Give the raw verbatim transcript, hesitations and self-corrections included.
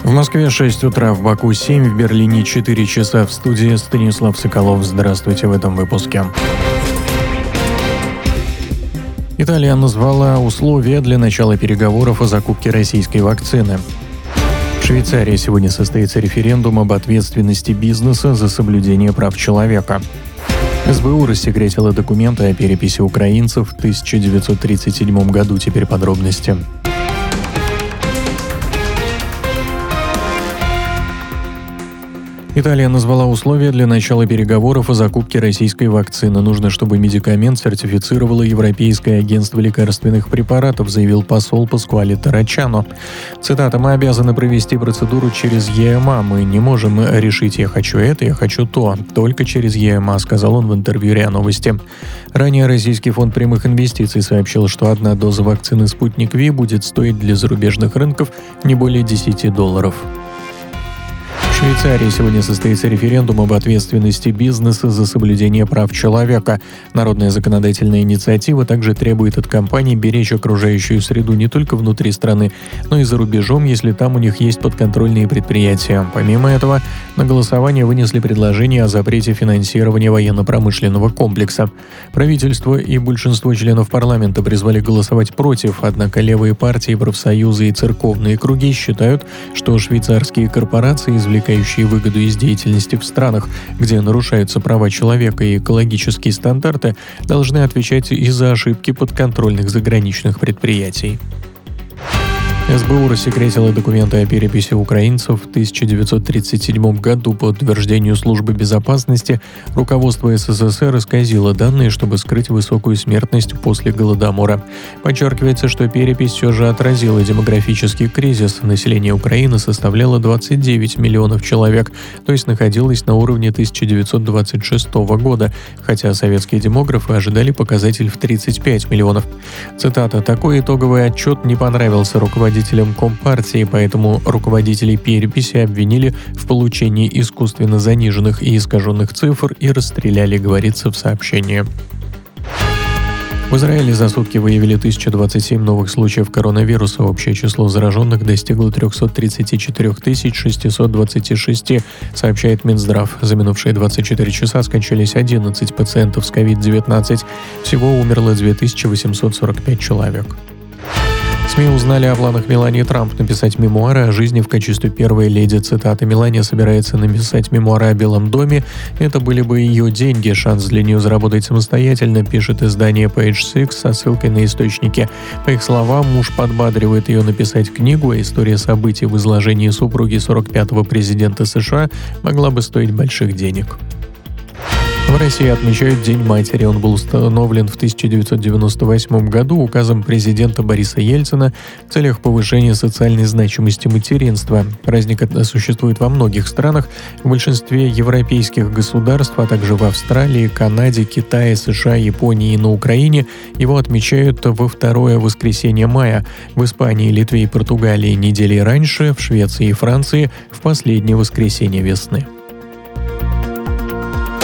В Москве шесть утра, в Баку семь, в Берлине четыре часа. В студии Станислав Соколов. Здравствуйте в этом выпуске. Италия назвала условия для начала переговоров о закупке российской вакцины. В Швейцарии сегодня состоится референдум об ответственности бизнеса за соблюдение прав человека. эс бэ у рассекретила документы о переписи украинцев в тысяча девятьсот тридцать седьмом году. Теперь подробности. Италия назвала условия для начала переговоров о закупке российской вакцины. Нужно, чтобы медикамент сертифицировало Европейское агентство лекарственных препаратов, заявил посол Паскуале Тарачано. Цитата: «Мы обязаны провести процедуру через е эм а. Мы не можем решить «я хочу это, я хочу то». Только через е эм а», сказал он в интервью РИА Новости. Ранее Российский фонд прямых инвестиций сообщил, что одна доза вакцины «Спутник Ви» будет стоить для зарубежных рынков не более десяти долларов. В Швейцарии сегодня состоится референдум об ответственности бизнеса за соблюдение прав человека. Народная законодательная инициатива также требует от компаний беречь окружающую среду не только внутри страны, но и за рубежом, если там у них есть подконтрольные предприятия. Помимо этого, на голосование вынесли предложение о запрете финансирования военно-промышленного комплекса. Правительство и большинство членов парламента призвали голосовать против, однако левые партии, профсоюзы и церковные круги считают, что швейцарские корпорации, извлекающие выгоду из деятельности в странах, где нарушаются права человека и экологические стандарты, должны отвечать и за ошибки подконтрольных заграничных предприятий. эс бэ у рассекретила документы о переписи украинцев в тысяча девятьсот тридцать седьмом году. По утверждению Службы безопасности, руководство эс эс эс эр исказило данные, чтобы скрыть высокую смертность после Голодомора. Подчеркивается, что перепись все же отразила демографический кризис. Население Украины составляло двадцать девять миллионов человек, то есть находилось на уровне тысяча девятьсот двадцать шестого года, хотя советские демографы ожидали показатель в тридцать пять миллионов. Цитата: «Такой итоговый отчет не понравился руководителям Компартии, поэтому руководителей переписи обвинили в получении искусственно заниженных и искаженных цифр и расстреляли», говорится в сообщении. В Израиле за сутки выявили тысяча двадцать семь новых случаев коронавируса. Общее число зараженных достигло триста тридцать четыре тысячи шестьсот двадцать шесть, сообщает Минздрав. За минувшие двадцать четыре часа скончались одиннадцать пациентов с ковид девятнадцать. Всего умерло две тысячи восемьсот сорок пять человек. СМИ узнали о планах Мелании Трамп написать мемуары о жизни в качестве первой леди. Цитата: «Мелания собирается написать мемуары о Белом доме. Это были бы ее деньги. Шанс для нее заработать самостоятельно», пишет издание Page Six со ссылкой на источники. По их словам, муж подбадривает ее написать книгу, а история событий в изложении супруги сорок пятого президента США могла бы стоить больших денег. В России отмечают День матери. Он был установлен в тысяча девятьсот девяносто восьмом году указом президента Бориса Ельцина в целях повышения социальной значимости материнства. Праздник существует во многих странах, в большинстве европейских государств, а также в Австралии, Канаде, Китае, США, Японии и на Украине. Его отмечают во второе воскресенье мая. В Испании, Литве и Португалии недели раньше, в Швеции и Франции в последнее воскресенье весны.